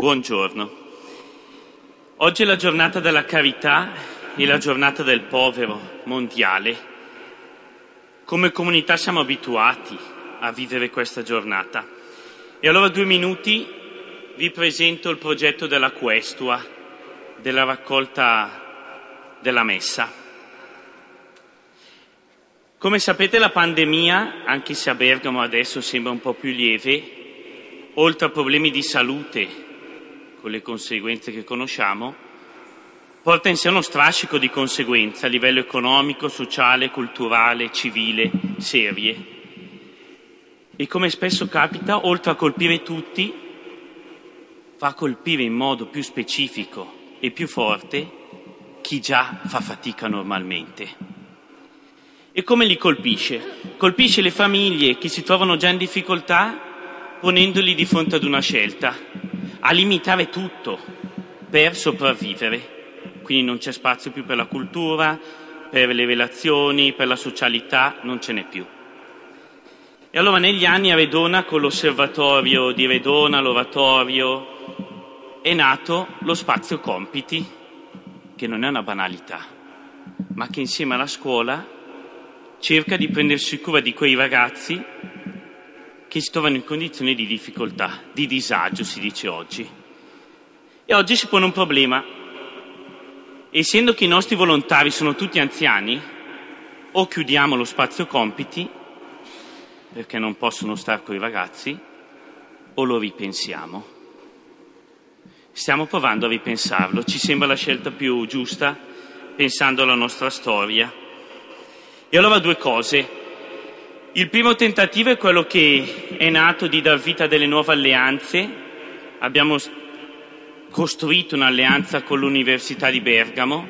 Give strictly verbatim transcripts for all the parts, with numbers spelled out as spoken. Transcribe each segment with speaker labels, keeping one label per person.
Speaker 1: Buongiorno. Oggi è la giornata della carità e la giornata del povero mondiale. Come comunità siamo abituati a vivere questa giornata. E allora due minuti vi presento il progetto della Questua, della raccolta della Messa. Come sapete, la pandemia, anche se a Bergamo adesso sembra un po' più lieve, oltre a problemi di salute, con le conseguenze che conosciamo, porta in sé uno strascico di conseguenze a livello economico, sociale, culturale, civile, serie. E come spesso capita, oltre a colpire tutti, fa colpire in modo più specifico e più forte chi già fa fatica normalmente. E come li colpisce? Colpisce le famiglie che si trovano già in difficoltà ponendoli di fronte ad una scelta, a limitare tutto per sopravvivere. Quindi non c'è spazio più per la cultura, per le relazioni, per la socialità, non ce n'è più. E allora negli anni a Redona, con l'osservatorio di Redona, l'oratorio, è nato lo spazio compiti, che non è una banalità, ma che insieme alla scuola cerca di prendersi cura di quei ragazzi che si trovano in condizioni di difficoltà, di disagio, si dice oggi. E oggi si pone un problema. Essendo che i nostri volontari sono tutti anziani, o chiudiamo lo spazio compiti, perché non possono stare con i ragazzi, o lo ripensiamo. Stiamo provando a ripensarlo, ci sembra la scelta più giusta, pensando alla nostra storia. E allora due cose. Il primo tentativo è quello che è nato di dar vita a delle nuove alleanze. Abbiamo costruito un'alleanza con l'Università di Bergamo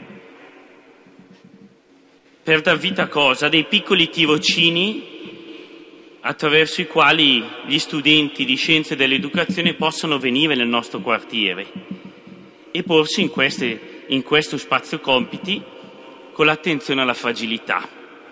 Speaker 1: per dar vita a cosa? Dei piccoli tirocini attraverso i quali gli studenti di scienze dell'educazione possono venire nel nostro quartiere e porsi in, queste, in questo spazio compiti con l'attenzione alla fragilità.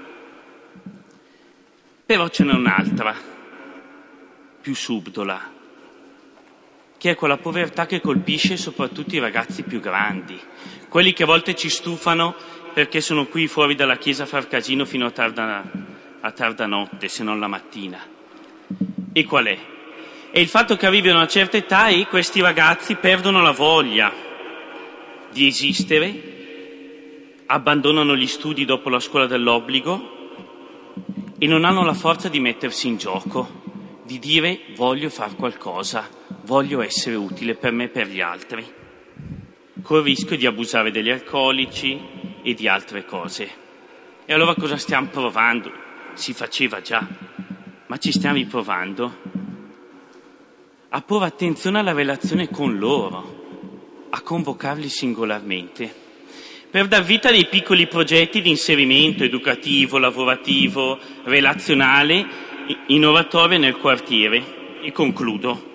Speaker 1: Però ce n'è un'altra, più subdola, che è quella povertà che colpisce soprattutto i ragazzi più grandi, quelli che a volte ci stufano perché sono qui fuori dalla chiesa a far casino fino a tarda, a tarda notte, se non la mattina. E qual è? È il fatto che arrivano a una certa età e questi ragazzi perdono la voglia di esistere, abbandonano gli studi dopo la scuola dell'obbligo e non hanno la forza di mettersi in gioco, di dire voglio far qualcosa, voglio essere utile per me e per gli altri, col rischio di abusare degli alcolici e di altre cose. E allora cosa stiamo provando? Si faceva già, ma ci stiamo riprovando a porre attenzione alla relazione con loro, a convocarli singolarmente, per dar vita a dei piccoli progetti di inserimento educativo, lavorativo, relazionale, innovatorio nel quartiere. E concludo.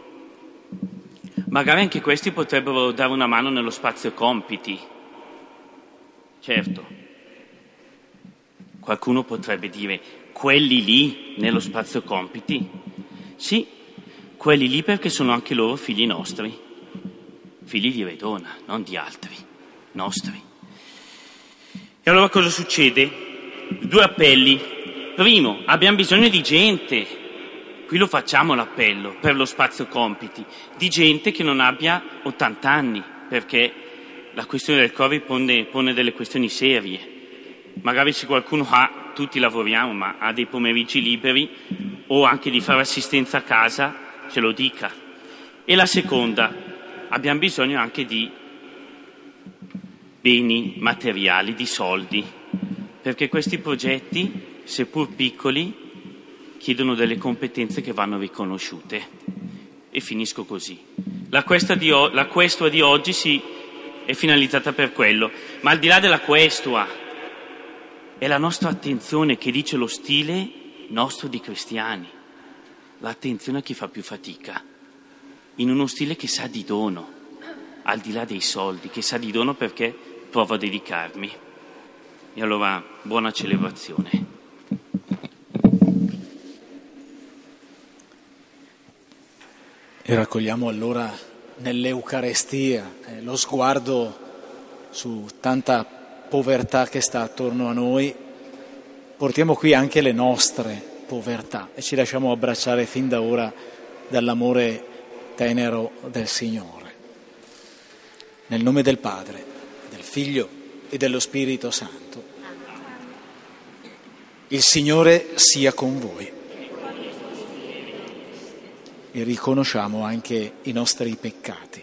Speaker 1: Magari anche questi potrebbero dare una mano nello spazio compiti. Certo, qualcuno potrebbe dire, quelli lì nello spazio compiti? Sì, quelli lì perché sono anche loro figli nostri, figli di Redona, non di altri, nostri. E allora cosa succede? Due appelli. Primo, abbiamo bisogno di gente, qui lo facciamo l'appello per lo spazio compiti, di gente che non abbia ottanta anni, perché la questione del Covid pone, pone delle questioni serie. Magari se qualcuno ha, tutti lavoriamo, ma ha dei pomeriggi liberi o anche di fare assistenza a casa, ce lo dica. E la seconda, abbiamo bisogno anche di beni materiali, di soldi, perché questi progetti, seppur piccoli, chiedono delle competenze che vanno riconosciute. E finisco così. La questua di, o- la questua di oggi si è finalizzata per quello, ma al di là della questua è la nostra attenzione che dice lo stile nostro di cristiani, l'attenzione a chi fa più fatica, in uno stile che sa di dono, al di là dei soldi, che sa di dono perché provo a dedicarmi. E allora buona celebrazione.
Speaker 2: E raccogliamo allora nell'Eucarestia, eh, lo sguardo su tanta povertà che sta attorno a noi, portiamo qui anche le nostre povertà e ci lasciamo abbracciare fin da ora dall'amore tenero del Signore. Nel nome del Padre, del Figlio e dello Spirito Santo. Il Signore sia con voi. E riconosciamo anche i nostri peccati.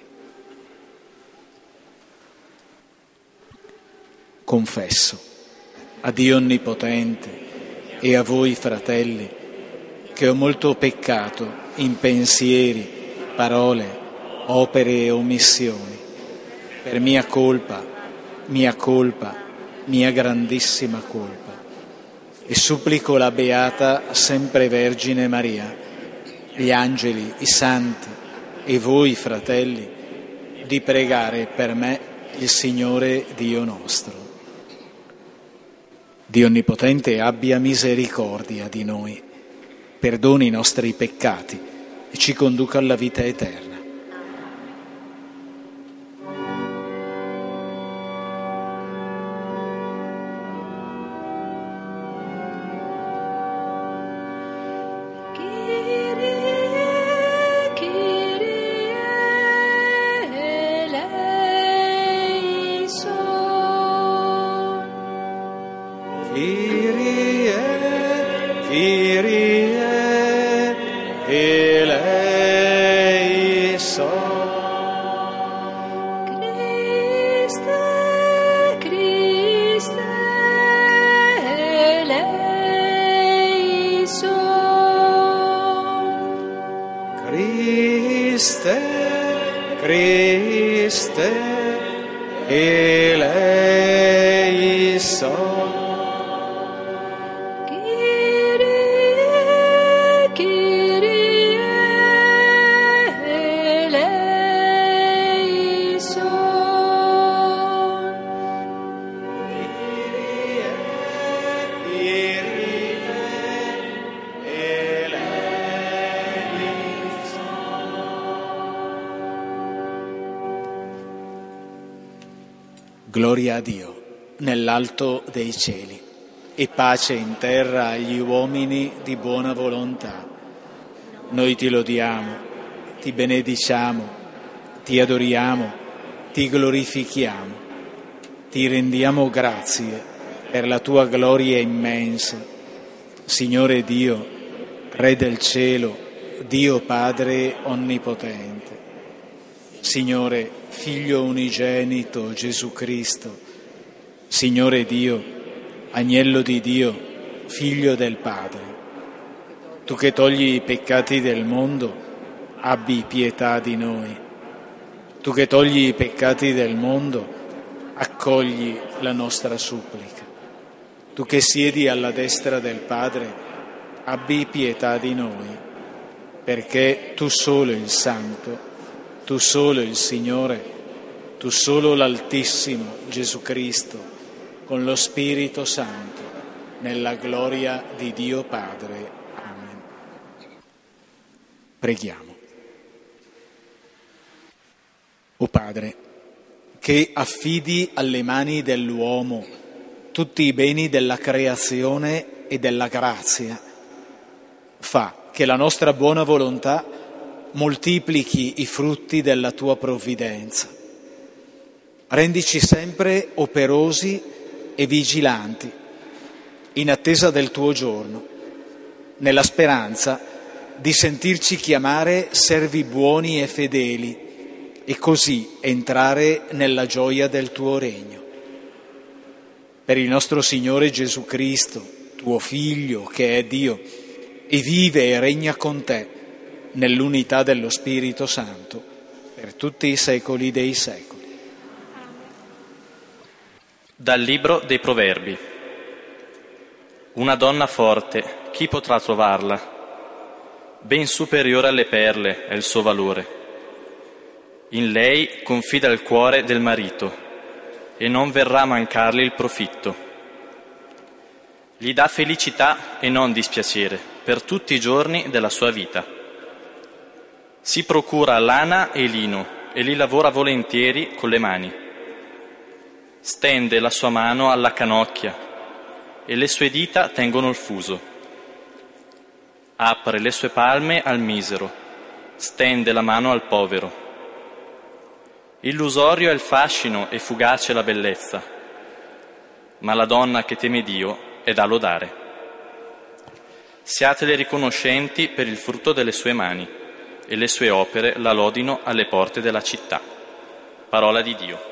Speaker 2: Confesso a Dio Onnipotente e a voi, fratelli, che ho molto peccato in pensieri, parole, opere e omissioni, per mia colpa, mia colpa, mia grandissima colpa. E supplico la Beata Sempre Vergine Maria, gli angeli, i santi e voi, fratelli, di pregare per me il Signore Dio nostro. Dio Onnipotente abbia misericordia di noi, perdoni i nostri peccati e ci conduca alla vita eterna. Gloria a Dio nell'alto dei cieli e pace in terra agli uomini di buona volontà. Noi ti lodiamo, ti benediciamo, ti adoriamo, ti glorifichiamo, ti rendiamo grazie per la tua gloria immensa. Signore Dio, Re del cielo, Dio Padre Onnipotente. Signore, Figlio unigenito Gesù Cristo, Signore Dio, Agnello di Dio, Figlio del Padre, tu che togli i peccati del mondo, abbi pietà di noi. Tu che togli i peccati del mondo, accogli la nostra supplica. Tu che siedi alla destra del Padre, abbi pietà di noi, perché tu solo il Santo, tu solo il Signore, tu solo l'Altissimo Gesù Cristo, con lo Spirito Santo, nella gloria di Dio Padre. Amen. Preghiamo. O Padre, che affidi alle mani dell'uomo tutti i beni della creazione e della grazia, fa che la nostra buona volontà moltiplichi i frutti della tua provvidenza. Rendici sempre operosi e vigilanti, in attesa del tuo giorno, nella speranza di sentirci chiamare servi buoni e fedeli e così entrare nella gioia del tuo regno. Per il nostro Signore Gesù Cristo, tuo Figlio, che è Dio, e vive e regna con te, nell'unità dello Spirito Santo, per tutti i secoli dei secoli.
Speaker 3: Dal Libro dei Proverbi. Una donna forte, chi potrà trovarla? Ben superiore alle perle è il suo valore. In lei confida il cuore del marito e non verrà a mancargli il profitto. Gli dà felicità e non dispiacere per tutti i giorni della sua vita. Si procura lana e lino e li lavora volentieri con le mani. Stende la sua mano alla canocchia e le sue dita tengono il fuso. Apre le sue palme al misero, stende la mano al povero. Illusorio è il fascino e fugace la bellezza, ma la donna che teme Dio è da lodare. Siatele riconoscenti per il frutto delle sue mani, e le sue opere la lodino alle porte della città. Parola di Dio.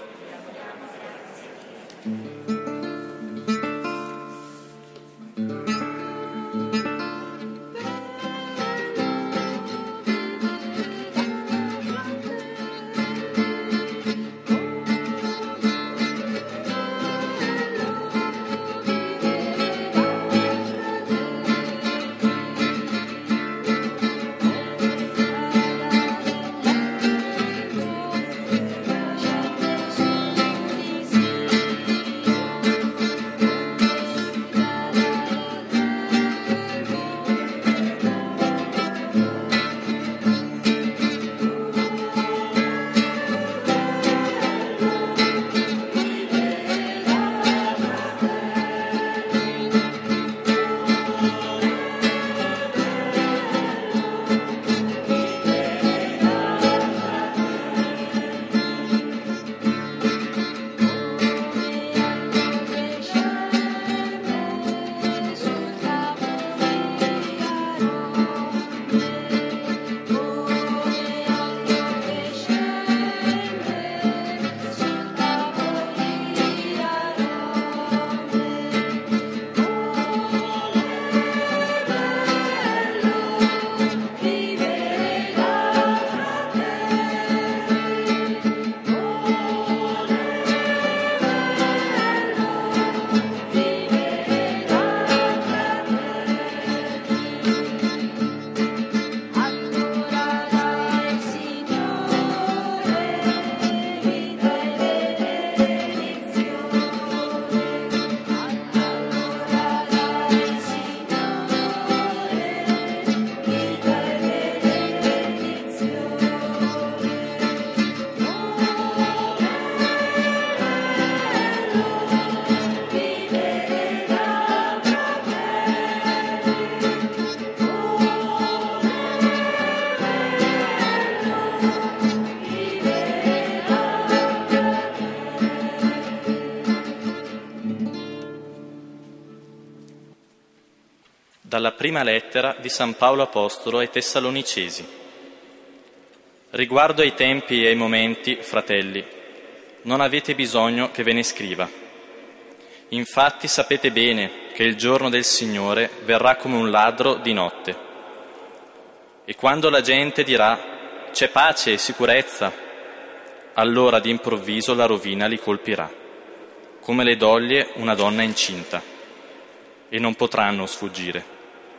Speaker 3: Dalla prima lettera di San Paolo Apostolo ai Tessalonicesi. Riguardo ai tempi e ai momenti, fratelli, non avete bisogno che ve ne scriva. Infatti sapete bene che il giorno del Signore verrà come un ladro di notte. E quando la gente dirà «c'è pace e sicurezza», allora d'improvviso la rovina li colpirà, come le doglie una donna incinta, e non potranno sfuggire.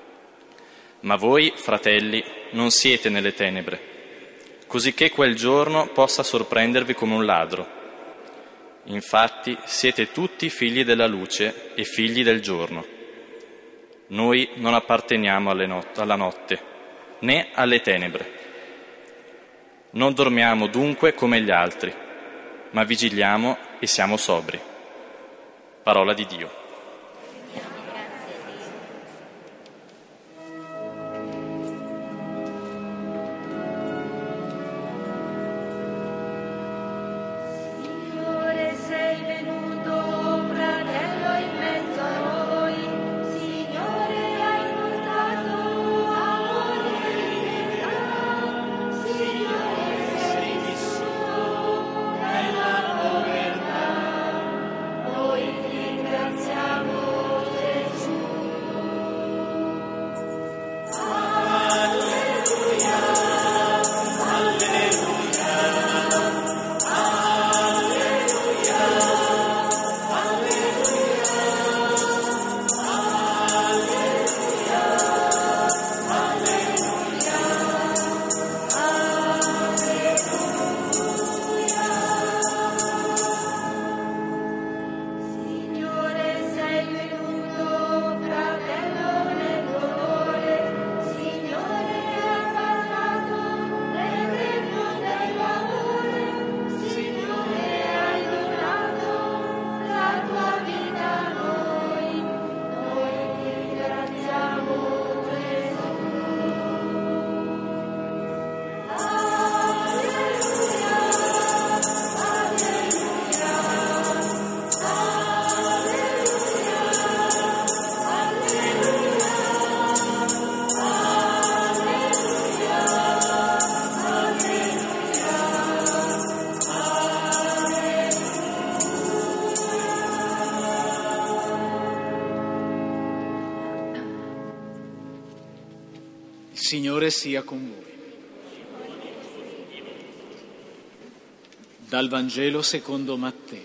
Speaker 3: Ma voi, fratelli, non siete nelle tenebre, cosicché quel giorno possa sorprendervi come un ladro. Infatti siete tutti figli della luce e figli del giorno. Noi non apparteniamo alle not- alla notte, né alle tenebre. Non dormiamo dunque come gli altri, ma vigiliamo e siamo sobri. Parola di Dio.
Speaker 4: Noi ti ringraziamo.
Speaker 2: Signore sia con voi. Dal Vangelo secondo Matteo.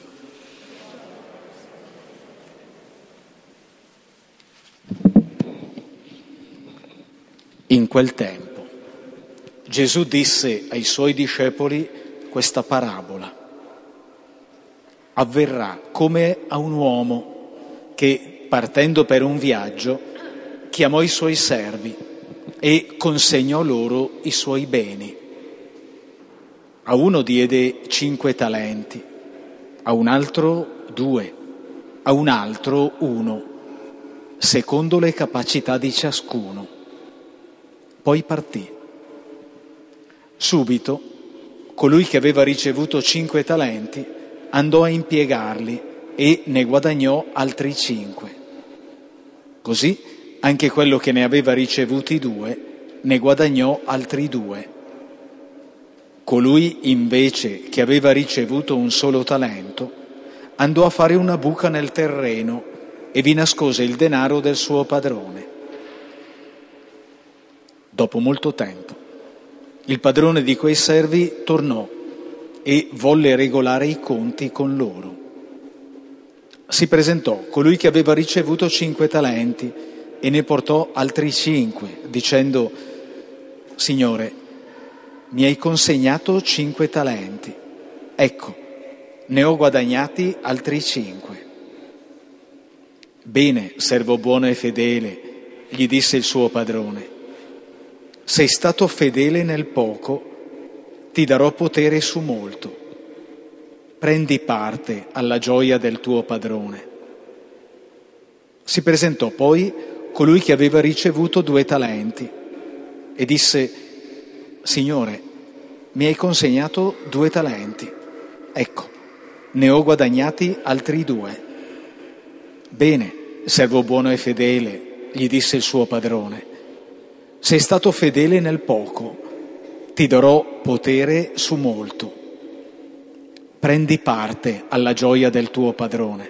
Speaker 2: In quel tempo Gesù disse ai suoi discepoli questa parabola. Avverrà come a un uomo che, partendo per un viaggio, chiamò i suoi servi e consegnò loro i suoi beni. A uno diede cinque talenti, a un altro due, a un altro uno, secondo le capacità di ciascuno. Poi partì. Subito, colui che aveva ricevuto cinque talenti andò a impiegarli e ne guadagnò altri cinque. Così anche quello che ne aveva ricevuti due ne guadagnò altri due. Colui invece che aveva ricevuto un solo talento andò a fare una buca nel terreno e vi nascose il denaro del suo padrone. Dopo molto tempo, il padrone di quei servi tornò e volle regolare i conti con loro. Si presentò colui che aveva ricevuto cinque talenti e ne portò altri cinque, dicendo: Signore, mi hai consegnato cinque talenti, ecco, ne ho guadagnati altri cinque. Bene, servo buono e fedele, gli disse il suo padrone, sei stato fedele nel poco, ti darò potere su molto. Prendi parte alla gioia del tuo padrone. Si presentò poi colui che aveva ricevuto due talenti e disse: Signore, mi hai consegnato due talenti, ecco, ne ho guadagnati altri due. Bene, servo buono e fedele, gli disse il suo padrone, sei stato fedele nel poco, ti darò potere su molto. Prendi parte alla gioia del tuo padrone.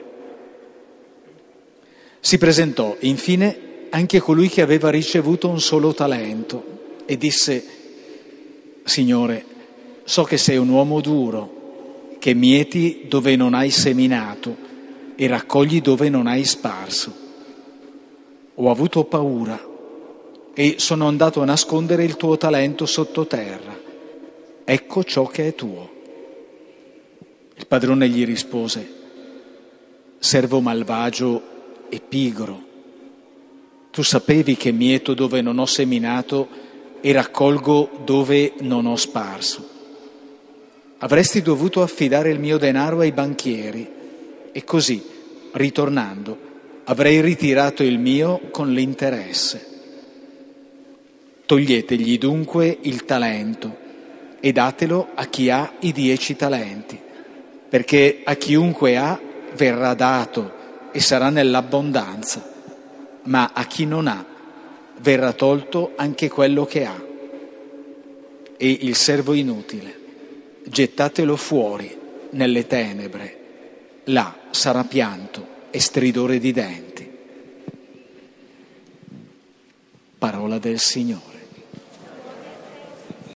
Speaker 2: Si presentò infine anche colui che aveva ricevuto un solo talento e disse: Signore, so che sei un uomo duro, che mieti dove non hai seminato e raccogli dove non hai sparso. Ho avuto paura e sono andato a nascondere il tuo talento sottoterra. Ecco ciò che è tuo. Il padrone gli rispose: servo malvagio e pigro, tu sapevi che mieto dove non ho seminato e raccolgo dove non ho sparso. Avresti dovuto affidare il mio denaro ai banchieri e così, ritornando, avrei ritirato il mio con l'interesse. Toglietegli dunque il talento e datelo a chi ha i dieci talenti, perché a chiunque ha verrà dato e sarà nell'abbondanza, ma a chi non ha verrà tolto anche quello che ha. E il servo inutile gettatelo fuori nelle tenebre, là sarà pianto e stridore di denti. Parola del Signore.